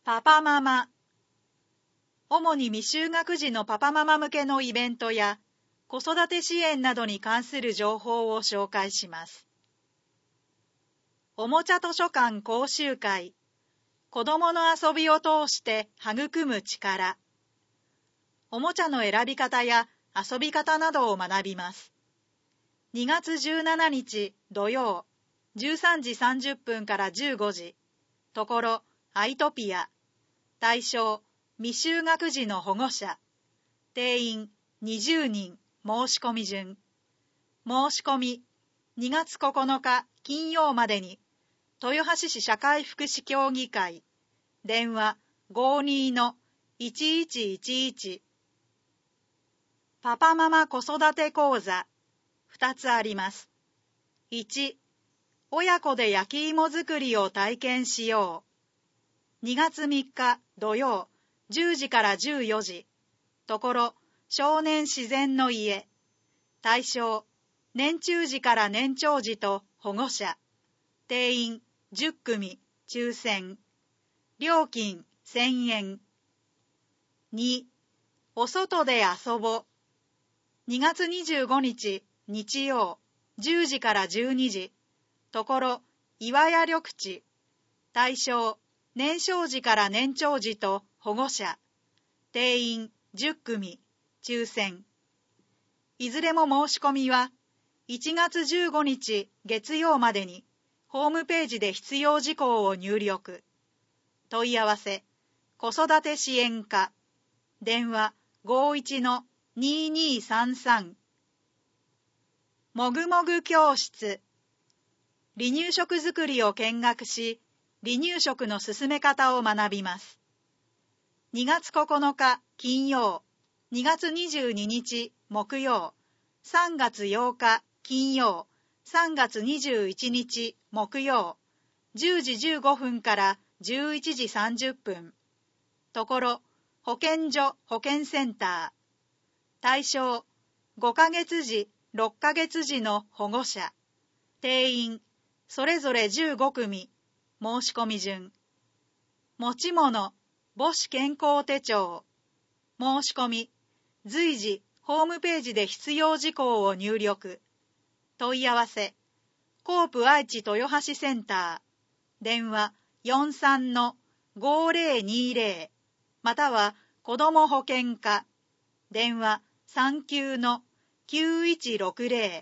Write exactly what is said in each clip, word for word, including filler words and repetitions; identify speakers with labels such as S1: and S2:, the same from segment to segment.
S1: パパママ。主に未就学児のパパママ向けのイベントや子育て支援などに関する情報を紹介します。おもちゃ図書館講習会。子どもの遊びを通して育む力。おもちゃの選び方や遊び方などを学びます。にがつじゅうしちにち土曜、じゅうさんじさんじゅっぷんからじゅうごじ。ところ、アイトピア。対象、未就学児の保護者。定員、にじゅうにん。申し込み順。申し込み、にがつここのか金曜までに、豊橋市社会福祉協議会。電話、ごーにーのいちいちいちいち。パパママ子育て講座。ふたつあります。いち、親子で焼き芋作りを体験しよう。にがつみっか土曜、じゅうじからじゅうよじ。ところ、少年自然の家。対象、年中児から年長児と保護者。定員じゅっくみ、抽選。料金せんえん。に、お外で遊ぼ。にがつにじゅうごにち日曜、じゅうじからじゅうにじ。ところ、岩屋緑地。対象、年少児から年長児と保護者。定員じゅっくみ、抽選。いずれも申し込みはいちがつじゅうごにち月曜までにホームページで必要事項を入力。問い合わせ、子育て支援課。電話ごーいちのにーにーさんさん。もぐもぐ教室。離乳食作りを見学し、離乳食の進め方を学びます。にがつここのか金曜、にがつにじゅうににち木曜、さんがつようか金曜、さんがつにじゅういちにち木曜、じゅうじじゅうごふんからじゅういちじさんじゅっぷん。ところ、保健所保健センター。対象、ごかげつじ、ろっかげつじの保護者。定員、それぞれじゅうごくみ。申し込み順。持ち物、母子健康手帳。申し込み、随時、ホームページで必要事項を入力。問い合わせ、コープ愛知豊橋センター。電話よんさんのごーぜろにーぜろ。または、子ども保健課。電話さんきゅうのきゅういちろくぜろ。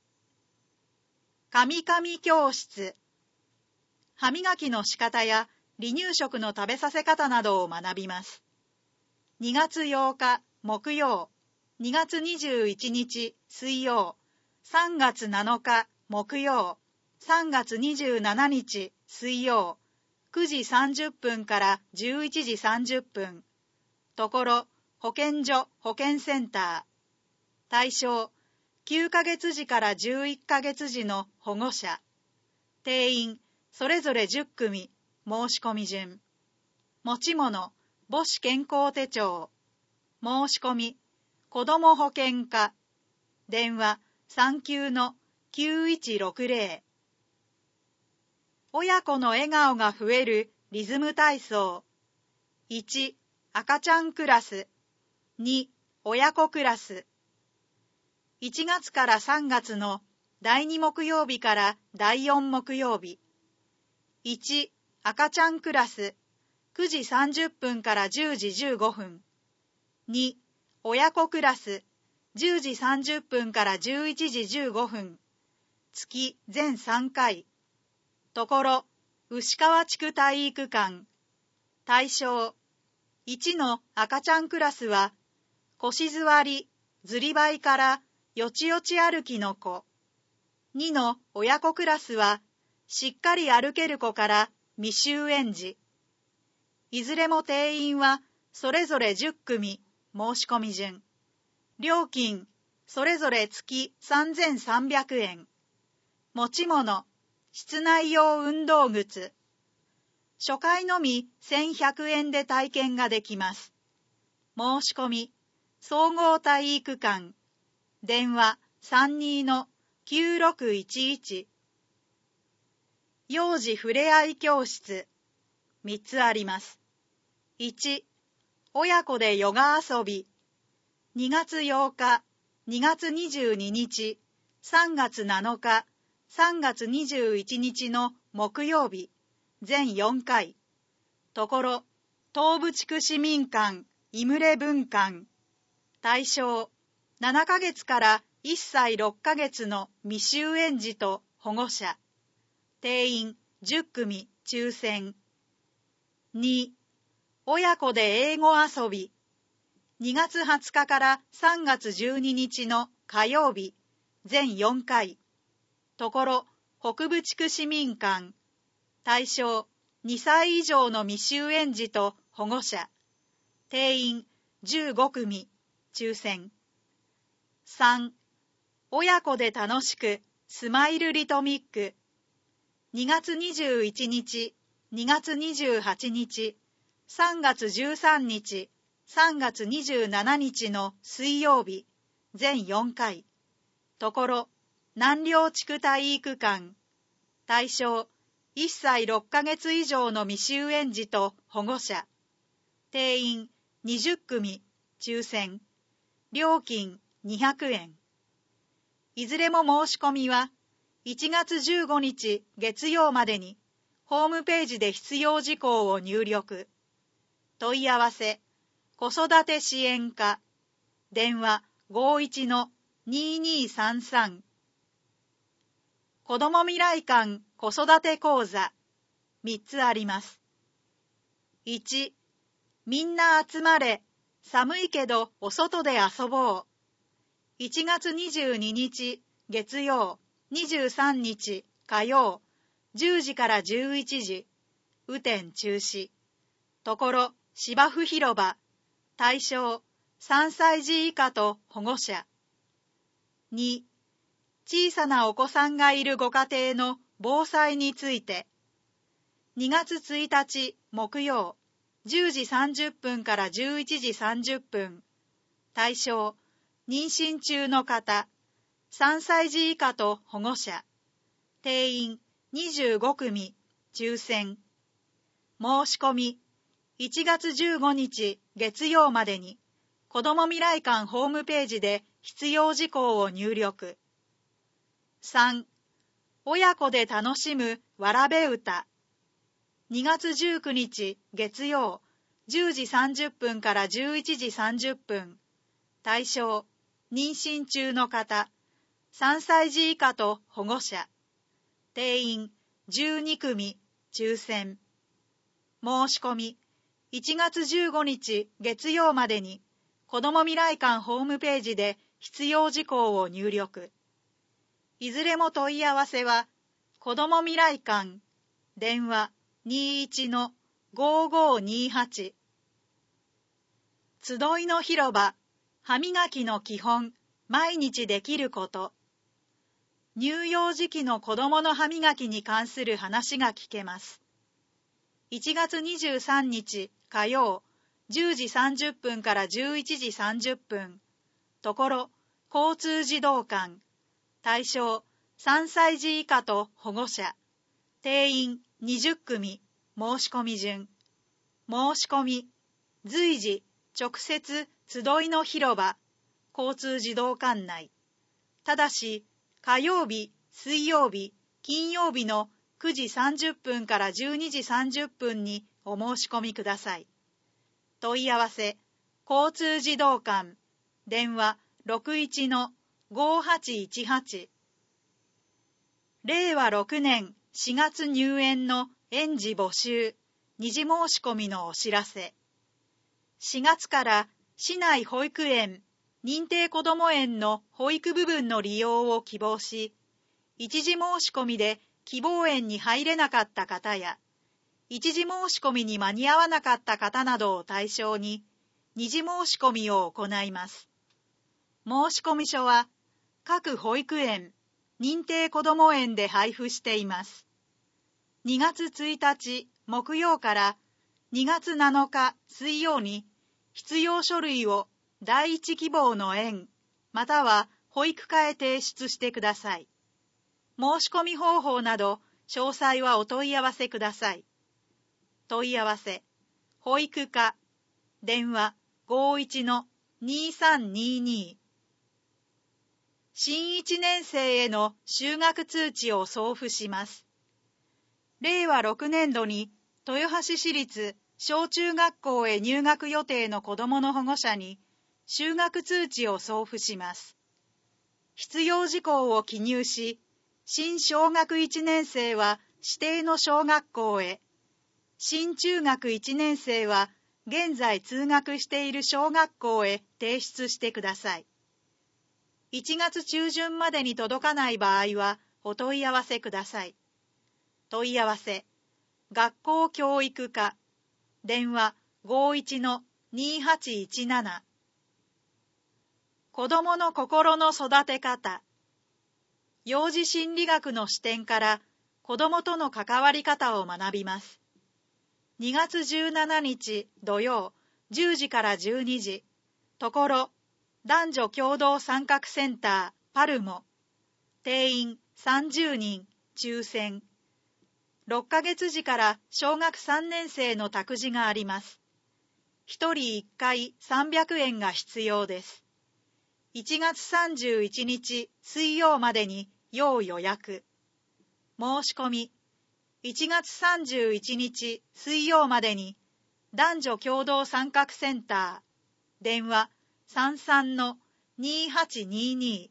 S1: かみかみ教室。歯磨きの仕方や離乳食の食べさせ方などを学びます。にがつようか木曜、にがつにじゅういちにち水曜、さんがつなのか木曜、さんがつにじゅうしちにち水曜、くじさんじゅっぷんからじゅういちじさんじゅっぷん。ところ、保健所保健センター。対象、きゅうかげつじからじゅういっかげつじの保護者。定員、それぞれじゅっくみ。申し込み順。持ち物、母子健康手帳。申し込み、子ども保健課。電話さんきゅうのきゅういちろくぜろ。親子の笑顔が増えるリズム体操。いち、赤ちゃんクラス。に、親子クラス。いちがつからさんがつのだいに木曜日からだいよん木曜日。いち、赤ちゃんクラス。くじさんじゅっぷんからじゅうじじゅうごふん。に、親子クラス。じゅうじさんじゅっぷんからじゅういちじじゅうごふん。月全さんかい。ところ、牛川地区体育館。対象、いちの赤ちゃんクラスは、腰座り、ずりばいからよちよち歩きの子。にの親子クラスは、しっかり歩ける子から未就園児。いずれも定員はそれぞれじゅっくみ。申し込み順。料金、それぞれ月さんぜんさんびゃくえん。持ち物、室内用運動靴。初回のみせんひゃくえんで体験ができます。申し込み、総合体育館。電話さんにーのきゅうろくいちいち。幼児ふれあい教室。みっつあります。 いち、親子でヨガ遊び。にがつようか、にがつにじゅうににち、さんがつなのか、さんがつにじゅういちにちの木曜日、全よんかい。ところ、東部地区市民館、イムレ分館。対象、ななかげつからいっさいろっかげつの未就園児と保護者。定員じゅっくみ抽選。に、親子で英語遊び。にがつはつかからさんがつじゅうににちの火曜日、全よんかい。ところ、北部地区市民館。対象、にさい以上の未就園児と保護者。定員じゅうごくみ抽選。さん、親子で楽しくスマイルリトミック。にがつにじゅういちにち、にがつにじゅうはちにち、さんがつじゅうさんにち、さんがつにじゅうしちにちの水曜日、全よんかい。ところ、南稜地区体育館。対象、いっさいろっかげつ以上の未就園児と保護者。定員にじゅっくみ抽選。料金にひゃくえん。いずれも申し込みはいちがつじゅうごにち月曜までにホームページで必要事項を入力。問い合わせ、子育て支援課。電話 ごーいちのにーにーさんさん。子ども未来館子育て講座みっつあります。いち、みんな集まれ、寒いけどお外で遊ぼう。いちがつにじゅうににち月曜、にじゅうさんにち火曜、じゅうじからじゅういちじ、雨天中止。ところ、芝生広場。対象、さんさいじ以下と保護者。に、小さなお子さんがいるご家庭の防災について。にがつついたち木曜、じゅうじさんじゅっぷんからじゅういちじさんじゅっぷん。対象、妊娠中の方、さんさいじ以下と保護者。定員にじゅうごくみ抽選。申し込み、いちがつじゅうごにち月曜までに、子ども未来館ホームページで必要事項を入力。さん、親子で楽しむわらべ歌。にがつじゅうくにち月曜、じゅうじさんじゅっぷんからじゅういちじさんじゅっぷん。対象、妊娠中の方、さんさいじ以下と保護者。定員じゅうにくみ抽選。申し込み、いちがつじゅうごにち月曜までに、子ども未来館ホームページで必要事項を入力。いずれも問い合わせは、子ども未来館、電話 にーいちのごーごーにーはち。集いの広場、歯磨きの基本、毎日できること。乳幼児期の子どもの歯磨きに関する話が聞けます。いちがつにじゅうさんにち火曜、じゅうじさんじゅっぷんからじゅういちじさんじゅっぷん。ところ、交通児童館。対象、さんさいじ以下と保護者。定員にじゅっくみ、申し込み順。申し込み、随時、直接、集いの広場、交通児童館内。ただし、火曜日、水曜日、金曜日のくじさんじゅっぷんからじゅうにじさんじゅっぷんにお申し込みください。問い合わせ、交通児童館、電話 ろくいちのごーはちいちはち。れいわろくねんしがつ入園の園児募集、二次申し込みのお知らせ。しがつから市内保育園、認定こども園の保育部分の利用を希望し、一時申し込みで希望園に入れなかった方や、一時申し込みに間に合わなかった方などを対象に、二次申し込みを行います。申込書は、各保育園、認定こども園で配布しています。にがつついたち木曜からにがつなのか水曜に、必要書類を第一希望の園、または保育課へ提出してください。申し込み方法など、詳細はお問い合わせください。問い合わせ、 保育課、電話 ごいちのにさんにに。新いちねん生への就学通知を送付します。れいわろくねんどに豊橋市立小中学校へ入学予定の子どもの保護者に就学通知を送付します。必要事項を記入し、新小学いちねん生は指定の小学校へ、新中学いちねん生は現在通学している小学校へ提出してください。いちがつちゅうじゅんまでに届かない場合はお問い合わせください。問い合わせ、学校教育課、電話 ごいちのにはちいちなな。子どもの心の育て方。幼児心理学の視点から子どもとの関わり方を学びます。にがつじゅうしちにち土曜じゅうじからじゅうにじ、ところ男女共同参画センターパルモ、定員さんじゅうにん、抽選。ろっかげつじから小学さんねん生の託児があります。ひとりいっかいさんびゃくえんが必要です。いちがつさんじゅういちにち水曜までに要予約。申し込み、いちがつさんじゅういちにち水曜までに男女共同参画センター、電話 さんさんのにはちにに。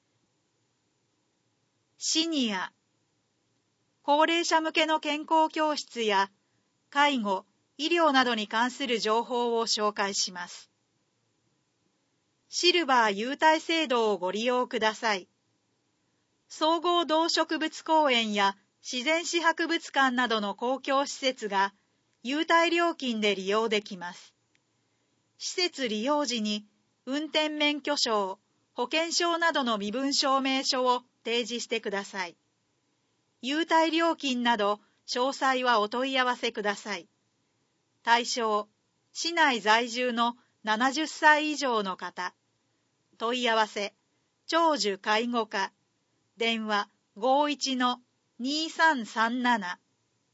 S1: シニア、高齢者向けの健康教室や介護、医療などに関する情報を紹介します。シルバー優待制度をご利用ください。総合動植物公園や自然史博物館などの公共施設が優待料金で利用できます。施設利用時に運転免許証、保険証などの身分証明書を提示してください。優待料金など詳細はお問い合わせください。対象、市内在住のななじゅっさい以上の方。問い合わせ、長寿介護課、電話 ごいちのにさんさんなな。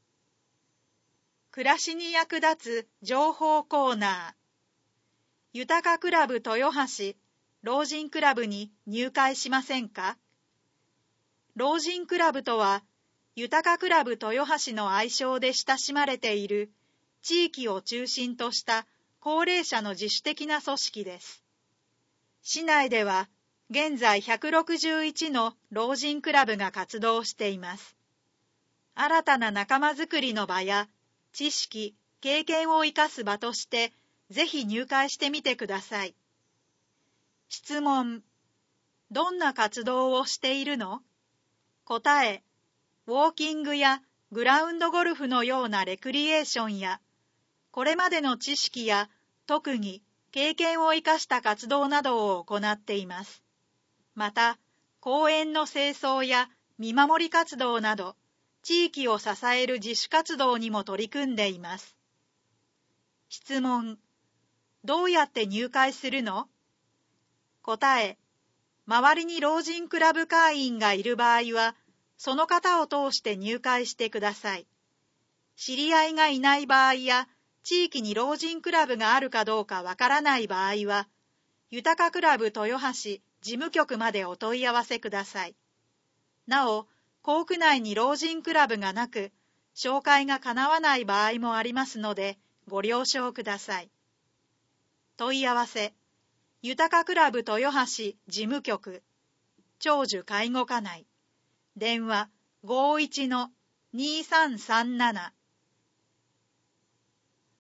S1: 暮らしに役立つ情報コーナー。豊かクラブ豊橋老人クラブに入会しませんか？老人クラブとは、豊かクラブ豊橋の愛称で親しまれている地域を中心とした高齢者の自主的な組織です。市内では現在ひゃくろくじゅういちの老人クラブが活動しています。新たな仲間づくりの場や知識、経験を生かす場としてぜひ入会してみてください。質問、どんな活動をしているの？答え、ウォーキングやグラウンドゴルフのようなレクリエーションや、これまでの知識や特技、経験を生かした活動などを行っています。また、公園の清掃や見守り活動など、地域を支える自主活動にも取り組んでいます。質問、どうやって入会するの？答え、周りに老人クラブ会員がいる場合は、その方を通して入会してください。知り合いがいない場合や、地域に老人クラブがあるかどうかわからない場合は、豊かクラブ豊橋事務局までお問い合わせください。なお、校区内に老人クラブがなく、紹介がかなわない場合もありますので、ご了承ください。問い合わせ、豊かクラブ豊橋事務局、長寿介護課内、電話 ごいちのにさんさんなな。